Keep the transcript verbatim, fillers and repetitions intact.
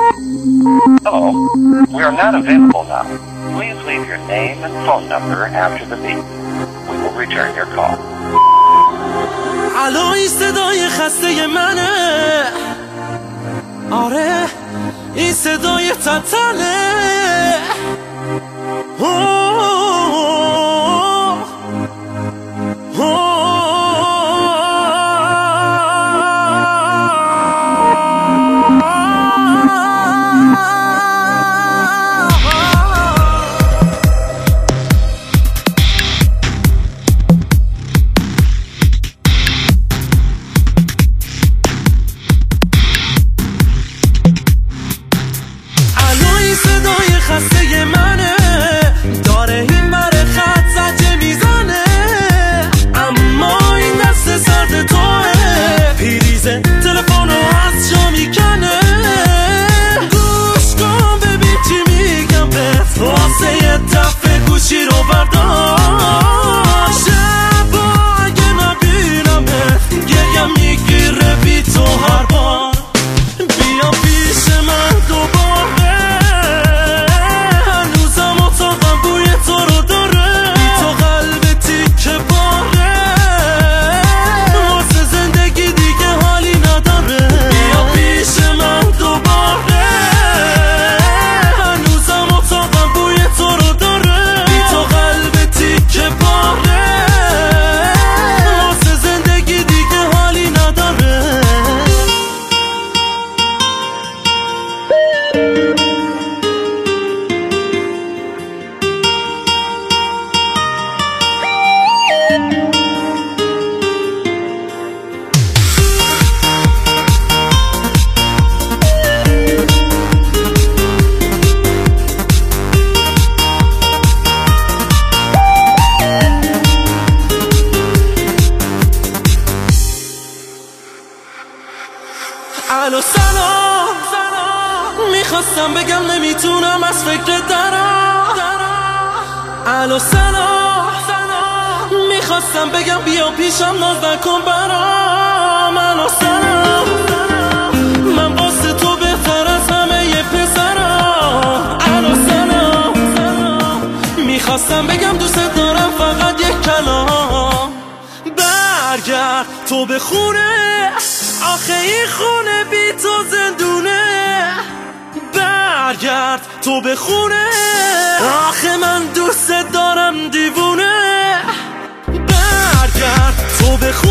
Hello, we are not available now. Please leave your name and phone number after the beep. We will return your call. الو این صدای خسته منه، آره این صدای تتله. خسته منه، داره این بره خط زجه میزنه، اما این دست سرد توه، پیریزه تلفونو از جا میکنه. گوش کن ببین چی میگم بهت، واسه یه دفعه گوشی رو بردار. شبا اگه نبینم بهت گریم میگیره بی تو هر بار. بیا پیش من دوباره، الو سلام، میخواستم بگم نمیتونم از فکر درم. الو سلام، میخواستم بگم بیا پیشم ناز نکن برام. الو سلام، من واسه تو بهتر از همه ی پسرم. الو سلام، میخواستم بگم دوست دارم فقط یک کلام. برگرد تو به خونه، آخه این خونه بی تو زندونه. برگرد تو به خونه، آخه من دوست دارم دیوونه. برگرد تو به خونه.